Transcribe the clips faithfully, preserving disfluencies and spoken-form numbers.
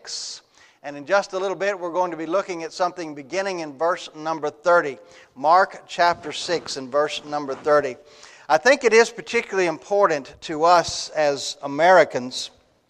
six. And in just a little bit, we're going to be looking at something beginning in verse number thirty. Mark chapter six and verse number thirty. I think it is particularly important to us as Americans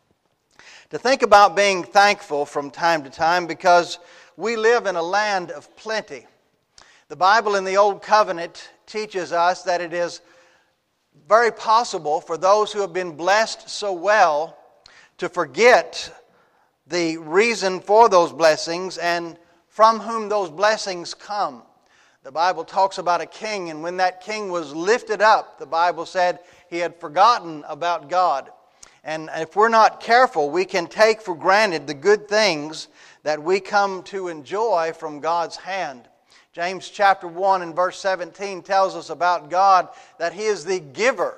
to think about being thankful from time to time because we live in a land of plenty. The Bible in the Old Covenant teaches us that it is very possible for those who have been blessed so well to forget the reason for those blessings and from whom those blessings come. The Bible talks about a king, and when that king was lifted up, the Bible said he had forgotten about God. And if we're not careful, we can take for granted the good things that we come to enjoy from God's hand. James chapter one and verse seventeen tells us about God that He is the giver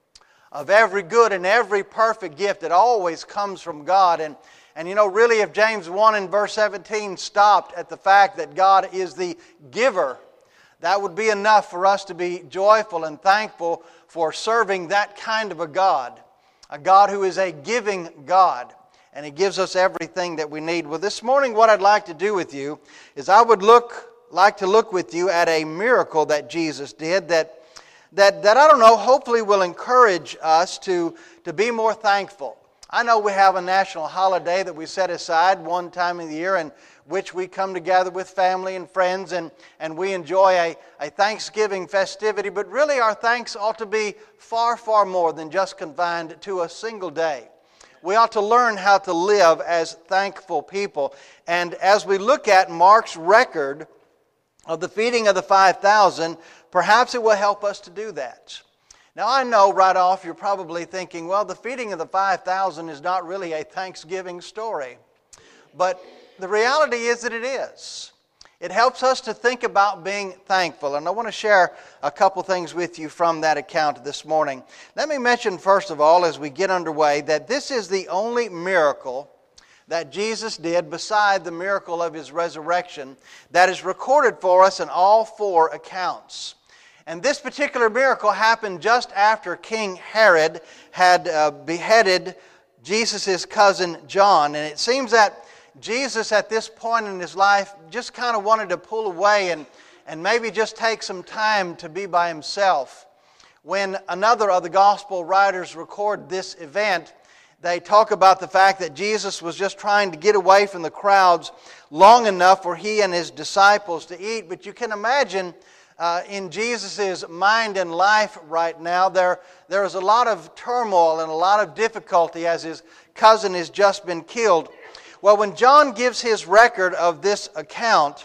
of every good and every perfect gift that always comes from God. And And you know, really, if James one and verse seventeen stopped at the fact that God is the giver, that would be enough for us to be joyful and thankful for serving that kind of a God. A God who is a giving God. And He gives us everything that we need. Well, this morning what I'd like to do with you is I would look like to look with you at a miracle that Jesus did that, that, that I don't know, hopefully will encourage us to, to be more thankful. I know we have a national holiday that we set aside one time of the year in which we come together with family and friends and, and we enjoy a, a Thanksgiving festivity, but really our thanks ought to be far, far more than just confined to a single day. We ought to learn how to live as thankful people. And as we look at Mark's record of the feeding of the five thousand, perhaps it will help us to do that. Now, I know right off you're probably thinking, well, the feeding of the five thousand is not really a Thanksgiving story. But the reality is that it is. It helps us to think about being thankful. And I want to share a couple things with you from that account this morning. Let me mention, first of all, as we get underway, that this is the only miracle that Jesus did beside the miracle of His resurrection that is recorded for us in all four accounts. And this particular miracle happened just after King Herod had uh, beheaded Jesus' cousin John. And it seems that Jesus at this point in His life just kind of wanted to pull away and, and maybe just take some time to be by Himself. When another of the gospel writers record this event, they talk about the fact that Jesus was just trying to get away from the crowds long enough for He and His disciples to eat. But you can imagine Uh, in Jesus' mind and life right now, there, there is a lot of turmoil and a lot of difficulty as his cousin has just been killed. Well, when John gives his record of this account,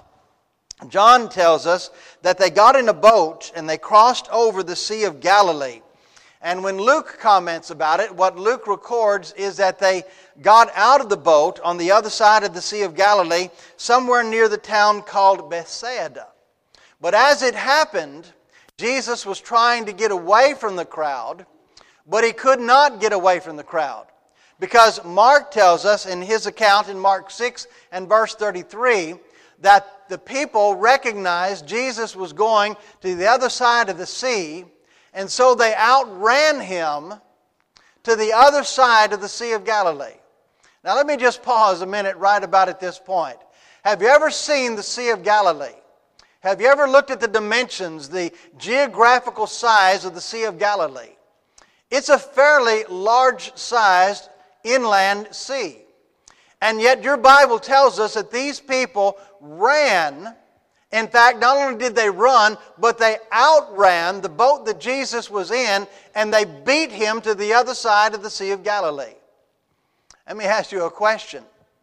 John tells us that they got in a boat and they crossed over the Sea of Galilee. And when Luke comments about it, what Luke records is that they got out of the boat on the other side of the Sea of Galilee, somewhere near the town called Bethsaida. But as it happened, Jesus was trying to get away from the crowd, but He could not get away from the crowd. Because Mark tells us in his account in Mark six and verse thirty-three that the people recognized Jesus was going to the other side of the sea, and so they outran Him to the other side of the Sea of Galilee. Now let me just pause a minute right about at this point. Have you ever seen the Sea of Galilee? Have you ever looked at the dimensions, the geographical size of the Sea of Galilee? It's a fairly large-sized inland sea. And yet your Bible tells us that these people ran. In fact, not only did they run, but they outran the boat that Jesus was in, and they beat Him to the other side of the Sea of Galilee. Let me ask you a question.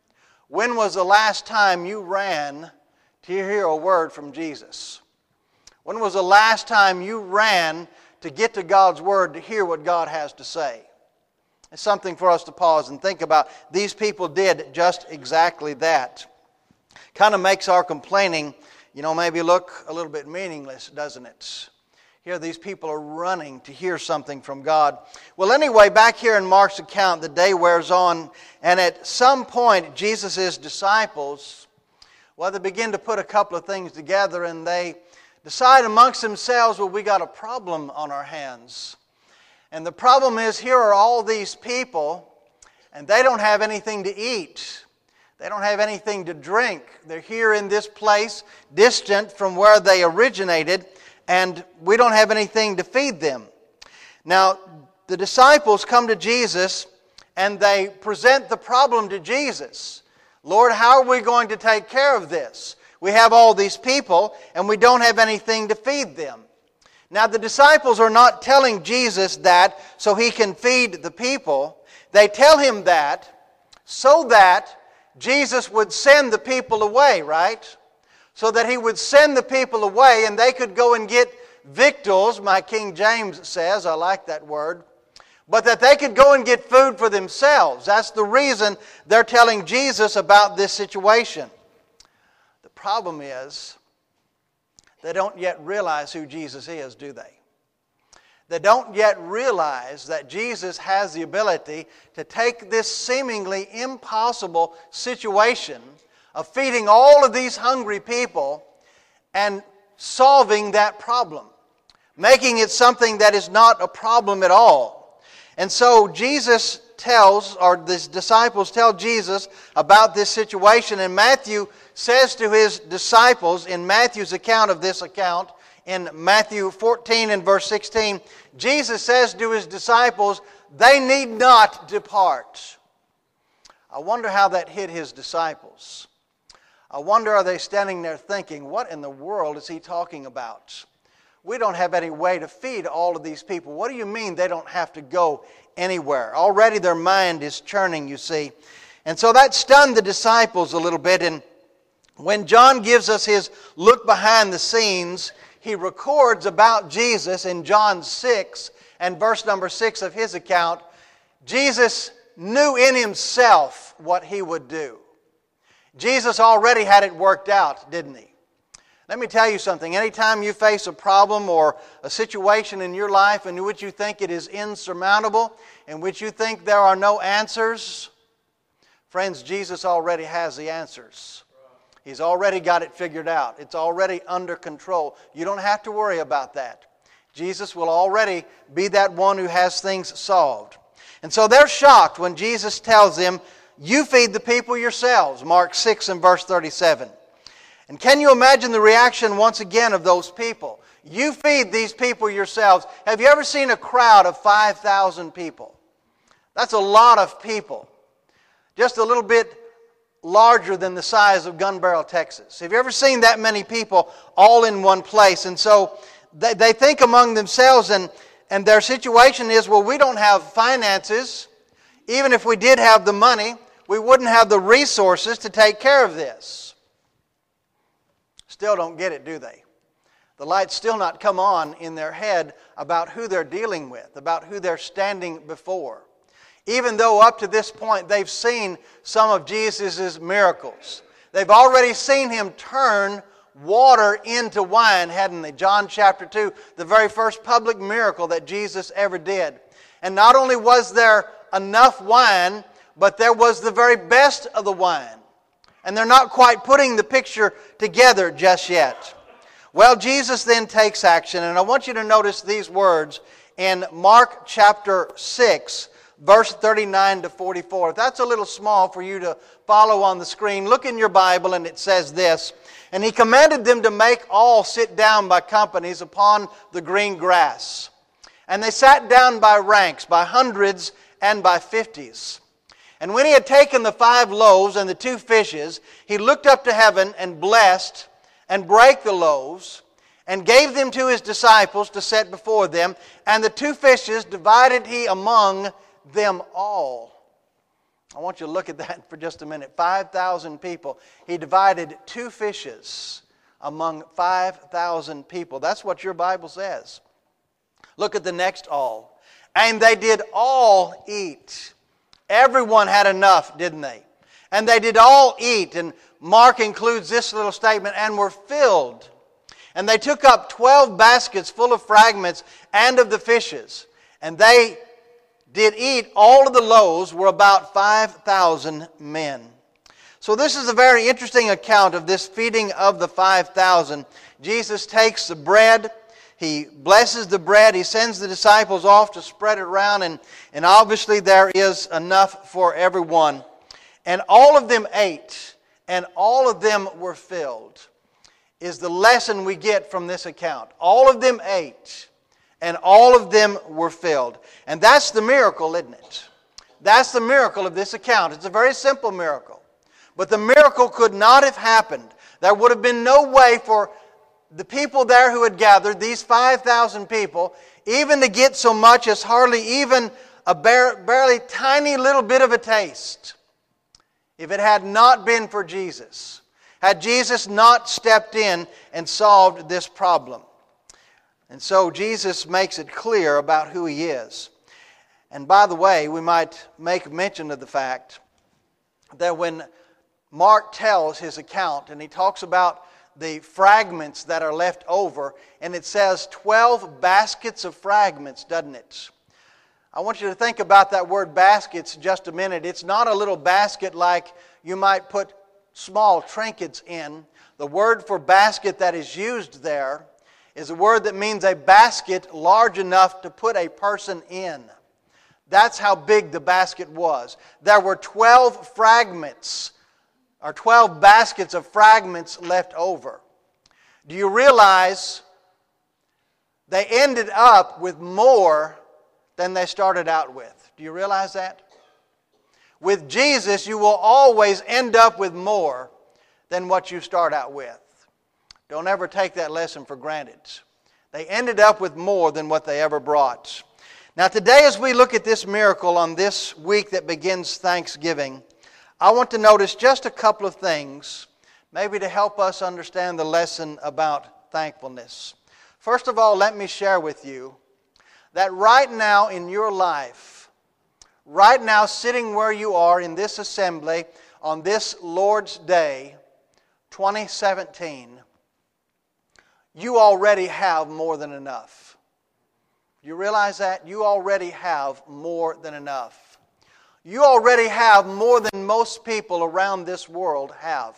When was the last time you ran to hear a word from Jesus? When was the last time you ran to get to God's Word to hear what God has to say? It's something for us to pause and think about. These people did just exactly that. Kind of makes our complaining, you know, maybe look a little bit meaningless, doesn't it? Here these people are running to hear something from God. Well, anyway, back here in Mark's account, the day wears on, and at some point, Jesus' disciples, well, they begin to put a couple of things together, and they decide amongst themselves, well, we got a problem on our hands. And the problem is, here are all these people, and they don't have anything to eat. They don't have anything to drink. They're here in this place, distant from where they originated, and we don't have anything to feed them. Now, the disciples come to Jesus and they present the problem to Jesus. Lord, how are we going to take care of this? We have all these people and we don't have anything to feed them. Now, the disciples are not telling Jesus that so He can feed the people. They tell Him that so that Jesus would send the people away, right? So that He would send the people away and they could go and get victuals, my King James says, I like that word, but that they could go and get food for themselves. That's the reason they're telling Jesus about this situation. The problem is, they don't yet realize who Jesus is, do they? They don't yet realize that Jesus has the ability to take this seemingly impossible situation of feeding all of these hungry people and solving that problem, making it something that is not a problem at all. And so Jesus tells, or the disciples tell Jesus about this situation, and Matthew says to His disciples in Matthew's account of this account, in Matthew fourteen and verse sixteen, Jesus says to His disciples, they need not depart. I wonder how that hit His disciples. I wonder, are they standing there thinking, what in the world is He talking about? We don't have any way to feed all of these people. What do you mean they don't have to go anywhere? Already their mind is churning, you see. And so that stunned the disciples a little bit. And when John gives us his look behind the scenes, he records about Jesus in John six and verse number six of his account. Jesus knew in Himself what He would do. Jesus already had it worked out, didn't He? Let me tell you something. Anytime you face a problem or a situation in your life in which you think it is insurmountable, in which you think there are no answers, friends, Jesus already has the answers. He's already got it figured out. It's already under control. You don't have to worry about that. Jesus will already be that one who has things solved. And so they're shocked when Jesus tells them, you feed the people yourselves, Mark six and verse thirty-seven. And can you imagine the reaction once again of those people? You feed these people yourselves. Have you ever seen a crowd of five thousand people? That's a lot of people. Just a little bit larger than the size of Gun Barrel, Texas. Have you ever seen that many people all in one place? And so they, they think among themselves, and, and their situation is, well, we don't have finances. Even if we did have the money, we wouldn't have the resources to take care of this. Still don't get it, do they? The light's still not come on in their head about who they're dealing with, about who they're standing before. Even though up to this point they've seen some of Jesus' miracles. They've already seen Him turn water into wine, hadn't they? John chapter two, the very first public miracle that Jesus ever did. And not only was there enough wine, but there was the very best of the wine. And they're not quite putting the picture together just yet. Well, Jesus then takes action, and I want you to notice these words in Mark chapter six, verse thirty-nine to forty-four. If that's a little small for you to follow on the screen, look in your Bible and it says this. And He commanded them to make all sit down by companies upon the green grass. And they sat down by ranks, by hundreds and by fifties. And when He had taken the five loaves and the two fishes, He looked up to heaven and blessed and brake the loaves and gave them to His disciples to set before them. And the two fishes divided He among them all. I want you to look at that for just a minute. five thousand people. He divided two fishes among five thousand people. That's what your Bible says. Look at the next all. And they did all eat. Everyone had enough, didn't they? And they did all eat. And Mark includes this little statement, and were filled. And they took up twelve baskets full of fragments and of the fishes. And they did eat. All of the loaves were about five thousand men. So this is a very interesting account of this feeding of the five thousand. Jesus takes the bread. He blesses the bread. He sends the disciples off to spread it around. And, and obviously there is enough for everyone. and all of them ate, and all of them were filled, is the lesson we get from this account. All of them ate, and all of them were filled. And that's the miracle, isn't it? That's the miracle of this account. It's a very simple miracle. But the miracle could not have happened. There would have been no way for the people there who had gathered, these five thousand people, even to get so much as hardly even a bare, barely tiny little bit of a taste, if it had not been for Jesus. Had Jesus not stepped in and solved this problem. And so Jesus makes it clear about who He is. And by the way, we might make mention of the fact that when Mark tells his account and he talks about the fragments that are left over, and it says twelve baskets of fragments, doesn't it? I want you to think about that word baskets just a minute. It's not a little basket like you might put small trinkets in. The word for basket that is used there is a word that means a basket large enough to put a person in. That's how big the basket was. There were twelve fragments, or twelve baskets of fragments left over. Do you realize they ended up with more than they started out with? Do you realize that? With Jesus, you will always end up with more than what you start out with. Don't ever take that lesson for granted. They ended up with more than what they ever brought. Now today, as we look at this miracle on this week that begins Thanksgiving, I want to notice just a couple of things, maybe to help us understand the lesson about thankfulness. First of all, let me share with you that right now in your life, right now sitting where you are in this assembly on this Lord's Day, twenty seventeen, you already have more than enough. You realize that? You already have more than enough. You already have more than most people around this world have.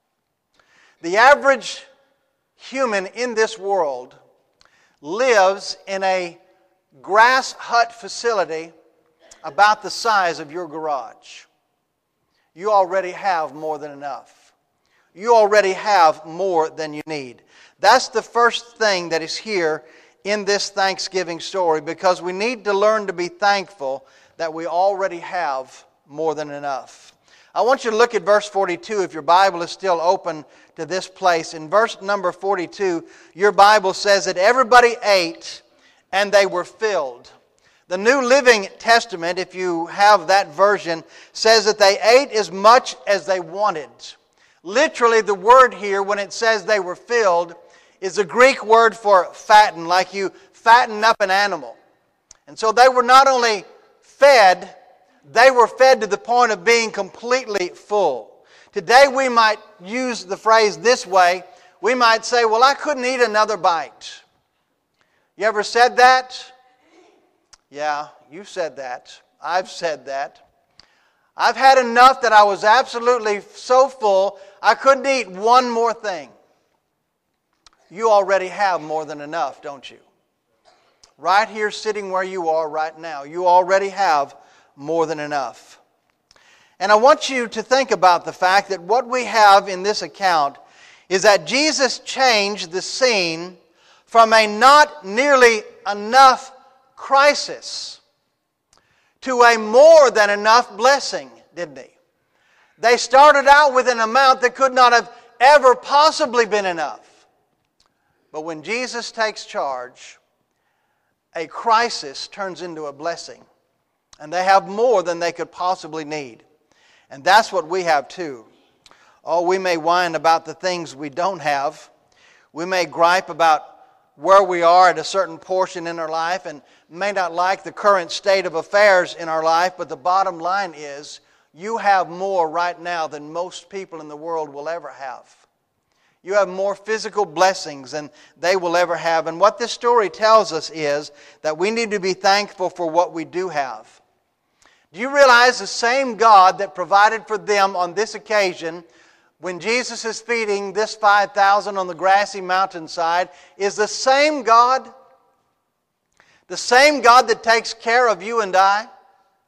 The average human in this world lives in a grass hut facility about the size of your garage. You already have more than enough. You already have more than you need. That's the first thing that is here in this Thanksgiving story, because we need to learn to be thankful that we already have more than enough. I want you to look at verse forty-two if your Bible is still open to this place. In verse number forty-two, your Bible says that everybody ate and they were filled. The New Living Testament, if you have that version, says that they ate as much as they wanted. Literally, the word here, when it says they were filled, is a Greek word for fatten, like you fatten up an animal. And so they were not only fed, they were fed to the point of being completely full. Today we might use the phrase this way. We might say, well, I couldn't eat another bite. You ever said that? Yeah, you've said that. I've said that. I've had enough that I was absolutely so full, I couldn't eat one more thing. You already have more than enough, don't you? Right here sitting where you are right now, you already have more than enough. And I want you to think about the fact that what we have in this account is that Jesus changed the scene from a not nearly enough crisis to a more than enough blessing, didn't He? They started out with an amount that could not have ever possibly been enough. But when Jesus takes charge, a crisis turns into a blessing. And they have more than they could possibly need. And that's what we have too. Oh, we may whine about the things we don't have. We may gripe about where we are at a certain portion in our life and may not like the current state of affairs in our life, but the bottom line is you have more right now than most people in the world will ever have. You have more physical blessings than they will ever have. And what this story tells us is that we need to be thankful for what we do have. Do you realize the same God that provided for them on this occasion when Jesus is feeding this five thousand on the grassy mountainside is the same God? The same God that takes care of you and I?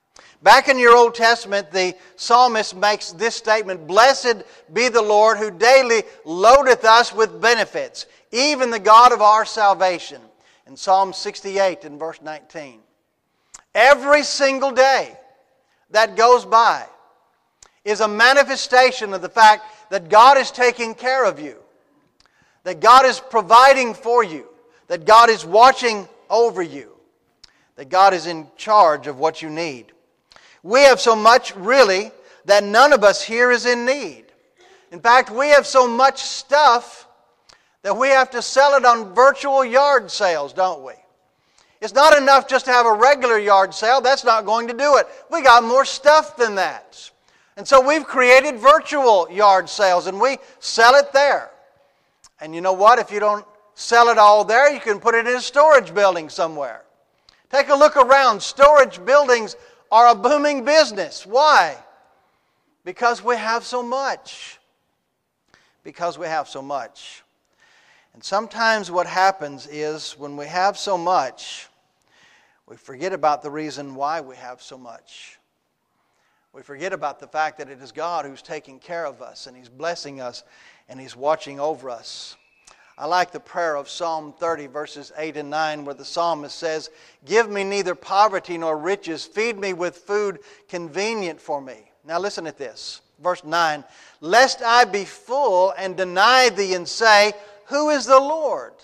Back in your Old Testament, the psalmist makes this statement, "Blessed be the Lord who daily loadeth us with benefits, even the God of our salvation," in Psalm sixty-eight and verse nineteen. Every single day that goes by is a manifestation of the fact that God is taking care of you, that God is providing for you, that God is watching over you, that God is in charge of what you need. We have so much, really, that none of us here is in need. In fact, we have so much stuff that we have to sell it on virtual yard sales, don't we? It's not enough just to have a regular yard sale. That's not going to do it. We got more stuff than that. And so we've created virtual yard sales, and we sell it there. And you know what? If you don't sell it all there, you can put it in a storage building somewhere. Take a look around. Storage buildings are a booming business. Why? Because we have so much. Because we have so much. And sometimes what happens is when we have so much, we forget about the reason why we have so much. We forget about the fact that it is God who's taking care of us, and He's blessing us, and He's watching over us. I like the prayer of Psalm thirty, verses eight and nine, where the psalmist says, "Give me neither poverty nor riches. Feed me with food convenient for me." Now listen at this. Verse nine, "Lest I be full and deny Thee and say, Who is the Lord?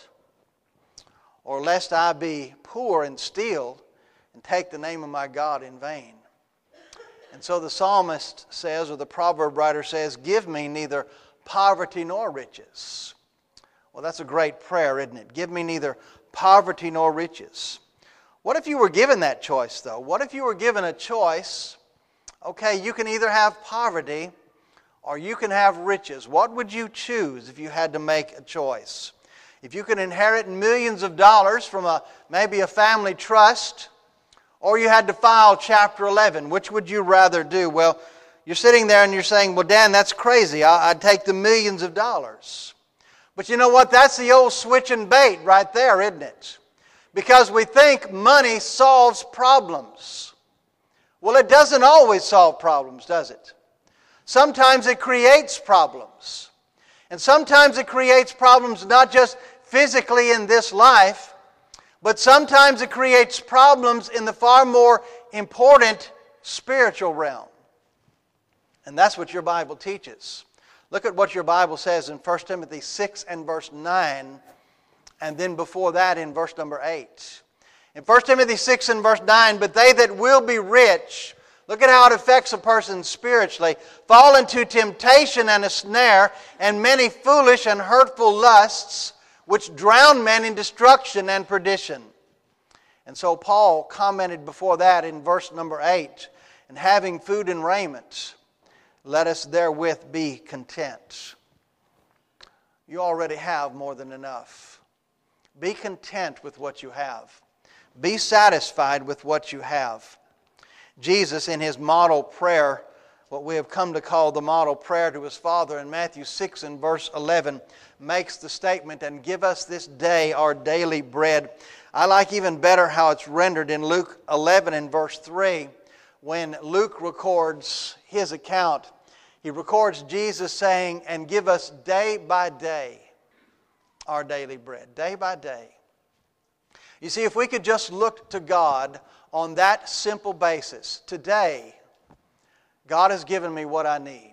Or lest I be poor and steal and take the name of my God in vain." And so the psalmist says, or the proverb writer says, "Give me neither poverty nor riches." Well, that's a great prayer, isn't it? Give me neither poverty nor riches. What if you were given that choice, though? What if you were given a choice? Okay, you can either have poverty or you can have riches. What would you choose if you had to make a choice? If you could inherit millions of dollars from a maybe a family trust, or you had to file Chapter eleven, which would you rather do? Well, you're sitting there and you're saying, "Well, Dan, that's crazy. I'd take the millions of dollars." But you know what? That's the old switch and bait right there, isn't it? Because we think money solves problems. Well, it doesn't always solve problems, does it? Sometimes it creates problems. And sometimes it creates problems not just physically in this life, but sometimes it creates problems in the far more important spiritual realm. And that's what your Bible teaches. Look at what your Bible says in First Timothy six and verse nine, and then before that in verse number eight. In First Timothy six and verse nine, "But they that will be rich," look at how it affects a person spiritually, "fall into temptation and a snare, and many foolish and hurtful lusts, which drown men in destruction and perdition." And so Paul commented before that in verse number eight, "And having food and raiment, let us therewith be content." You already have more than enough. Be content with what you have. Be satisfied with what you have. Jesus, in His model prayer, what we have come to call the model prayer to His Father, in Matthew six and verse eleven, makes the statement, "And give us this day our daily bread." I like even better how it's rendered in Luke eleven and verse three. When Luke records his account, he records Jesus saying, "And give us day by day our daily bread." Day by day. You see, if we could just look to God on that simple basis. Today, God has given me what I need.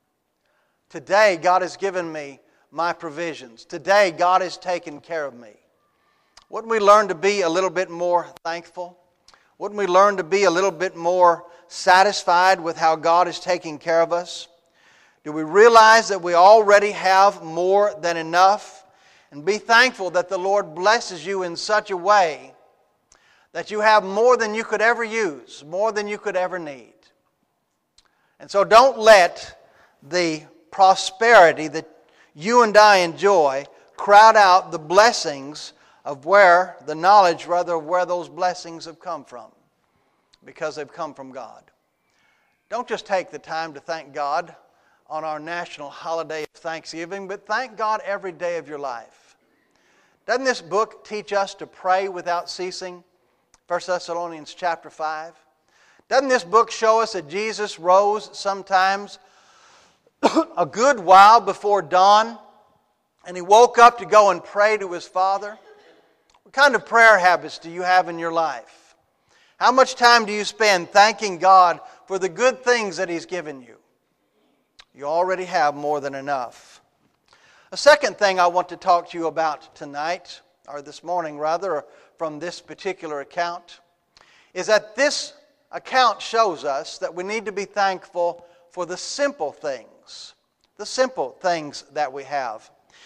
Today, God has given me my provisions. Today, God has taken care of me. Wouldn't we learn to be a little bit more thankful? Wouldn't we learn to be a little bit more satisfied with how God is taking care of us? Do we realize that we already have more than enough? And be thankful that the Lord blesses you in such a way that you have more than you could ever use, more than you could ever need. And so don't let the prosperity that you and I enjoy crowd out the blessings of where, the knowledge rather of where those blessings have come from. Because they've come from God. Don't just take the time to thank God on our national holiday of Thanksgiving, but thank God every day of your life. Doesn't this book teach us to pray without ceasing? First Thessalonians chapter five. Doesn't this book show us that Jesus rose sometimes a good while before dawn, and He woke up to go and pray to His Father? What kind of prayer habits do you have in your life? How much time do you spend thanking God for the good things that He's given you? You already have more than enough. A second thing I want to talk to you about tonight, or this morning rather, from this particular account, is that this account shows us that we need to be thankful for the simple things, the simple things that we have.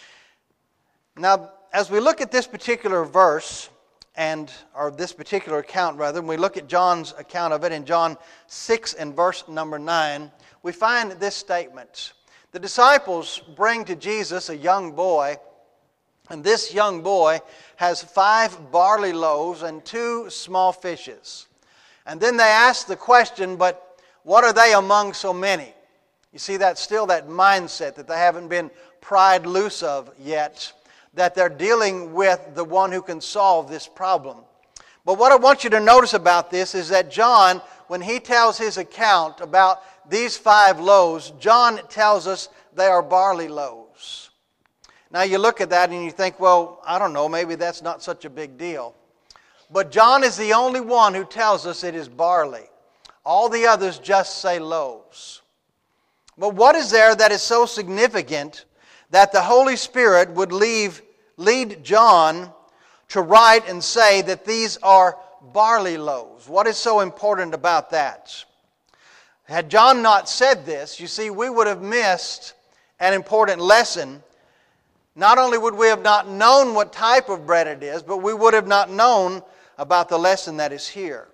Now, as we look at this particular verse, and or this particular account rather, when we look at John's account of it in John six and verse number nine, we find this statement. The disciples bring to Jesus a young boy, and this young boy has five barley loaves and two small fishes. And then they ask the question, but what are they among so many? You see, that's still that mindset that they haven't been pried loose of yet, that they're dealing with the one who can solve this problem. But what I want you to notice about this is that John, when he tells his account about these five loaves, John tells us they are barley loaves. Now you look at that and you think, well, I don't know, maybe that's not such a big deal. But John is the only one who tells us it is barley. All the others just say loaves. But what is there that is so significant that the Holy Spirit would leave, lead John to write and say that these are barley loaves? What is so important about that? Had John not said this, you see, we would have missed an important lesson. Not only would we have not known what type of bread it is, but we would have not known about the lesson that is here.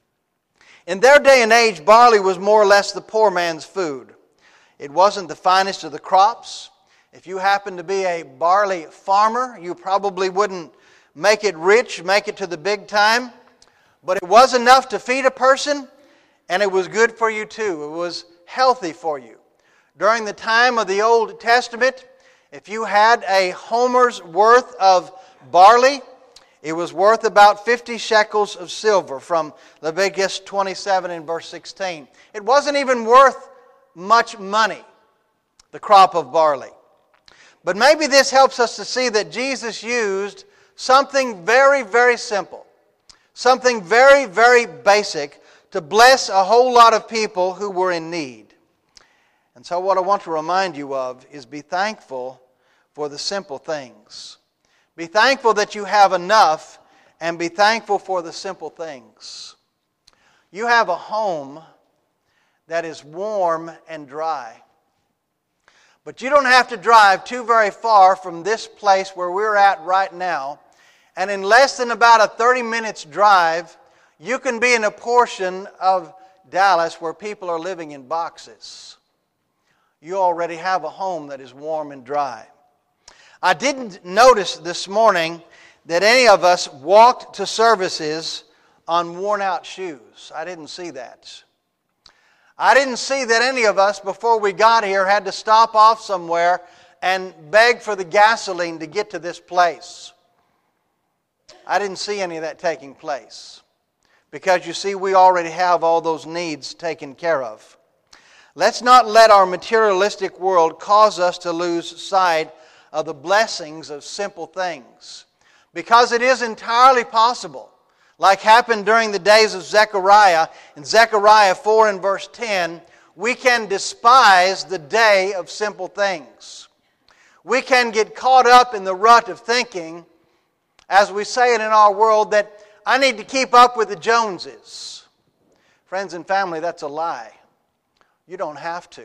In their day and age, barley was more or less the poor man's food. It wasn't the finest of the crops. If you happened to be a barley farmer, you probably wouldn't make it rich, make it to the big time. But it was enough to feed a person, and it was good for you too. It was healthy for you. During the time of the Old Testament, if you had a homer's worth of barley, it was worth about fifty shekels of silver, from Leviticus twenty-seven and verse sixteen. It wasn't even worth much money, the crop of barley. But maybe this helps us to see that Jesus used something very, very simple, something very, very basic, to bless a whole lot of people who were in need. And so what I want to remind you of is be thankful for the simple things. Be thankful that you have enough, and be thankful for the simple things. You have a home that is warm and dry. But you don't have to drive too very far from this place where we're at right now, and in less than about a thirty minutes drive, you can be in a portion of Dallas where people are living in boxes. You already have a home that is warm and dry. I didn't notice this morning that any of us walked to services on worn-out shoes. I didn't see that. I didn't see that any of us, before we got here, had to stop off somewhere and beg for the gasoline to get to this place. I didn't see any of that taking place. Because, you see, we already have all those needs taken care of. Let's not let our materialistic world cause us to lose sight of the blessings of simple things. Because it is entirely possible, like happened during the days of Zechariah, in Zechariah four and verse ten, we can despise the day of simple things. We can get caught up in the rut of thinking, as we say it in our world, that I need to keep up with the Joneses. Friends and family, that's a lie. You don't have to.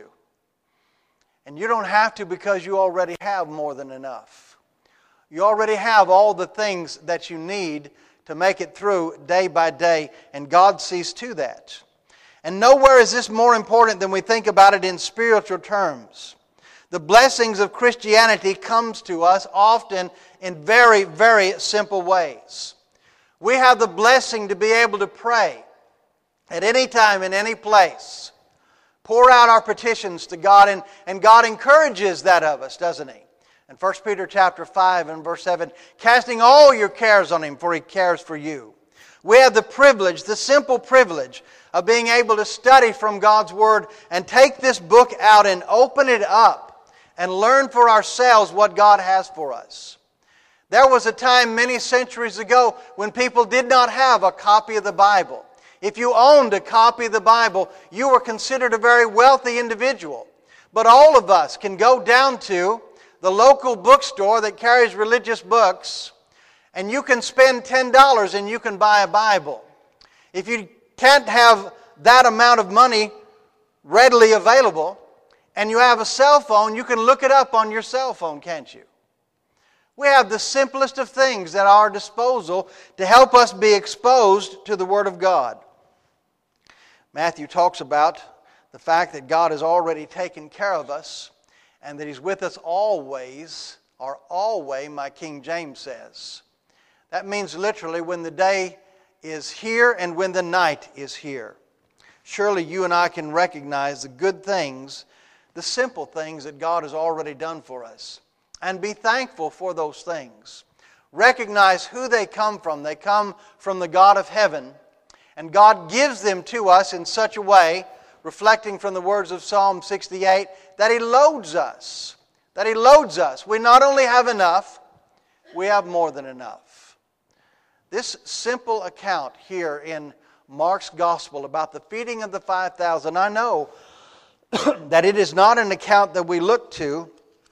And you don't have to because you already have more than enough. You already have all the things that you need to make it through day by day, and God sees to that. And nowhere is this more important than we think about it in spiritual terms. The blessings of Christianity comes to us often in very, very simple ways. We have the blessing to be able to pray at any time, in any place. Pour out our petitions to God, and, and God encourages that of us, doesn't He? In First Peter chapter five and verse seven, casting all your cares on Him, for He cares for you. We have the privilege, the simple privilege, of being able to study from God's Word and take this book out and open it up and learn for ourselves what God has for us. There was a time many centuries ago when people did not have a copy of the Bible. If you owned a copy of the Bible, you were considered a very wealthy individual. But all of us can go down to the local bookstore that carries religious books, and you can spend ten dollars and you can buy a Bible. If you can't have that amount of money readily available, and you have a cell phone, you can look it up on your cell phone, can't you? We have the simplest of things at our disposal to help us be exposed to the Word of God. Matthew talks about the fact that God has already taken care of us and that He's with us always, or always, my King James says. That means literally when the day is here and when the night is here. Surely you and I can recognize the good things, the simple things that God has already done for us, and be thankful for those things. Recognize who they come from. They come from the God of heaven, and God gives them to us in such a way, reflecting from the words of Psalm sixty-eight, that He loads us. That He loads us. We not only have enough, we have more than enough. This simple account here in Mark's Gospel about the feeding of the five thousand, I know that it is not an account that we look to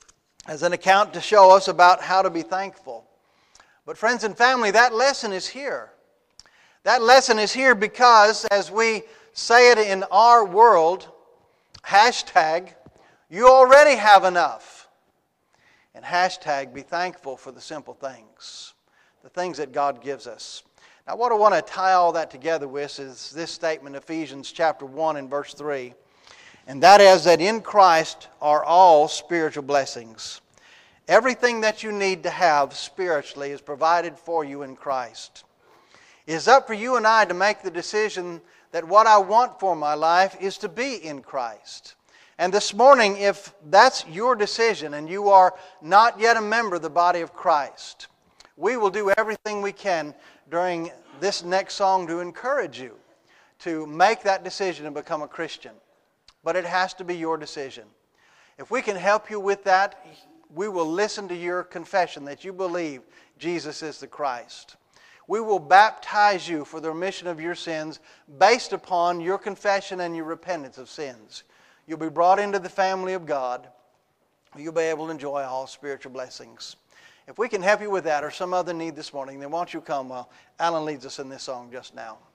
as an account to show us about how to be thankful. But friends and family, that lesson is here. That lesson is here because, as we say it in our world, hashtag, you already have enough. And hashtag, be thankful for the simple things, the things that God gives us. Now, what I want to tie all that together with is this statement, Ephesians chapter one and verse three. And that is that in Christ are all spiritual blessings. Everything that you need to have spiritually is provided for you in Christ. It is up for you and I to make the decision that what I want for my life is to be in Christ. And this morning, if that's your decision and you are not yet a member of the body of Christ, we will do everything we can during this next song to encourage you to make that decision and become a Christian. But it has to be your decision. If we can help you with that, we will listen to your confession that you believe Jesus is the Christ. We will baptize you for the remission of your sins based upon your confession and your repentance of sins. You'll be brought into the family of God. You'll be able to enjoy all spiritual blessings. If we can help you with that or some other need this morning, then won't you come while Alan leads us in this song just now.